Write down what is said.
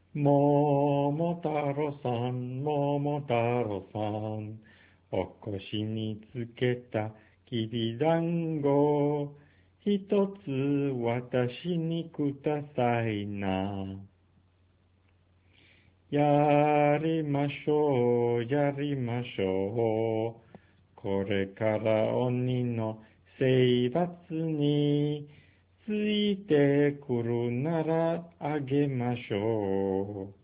桃太郎さん、桃太郎さん、お腰につけたきびだんご、一つ私にくださいな。やりましょう、やりましょう。これから鬼の征伐についてくるならあげましょう。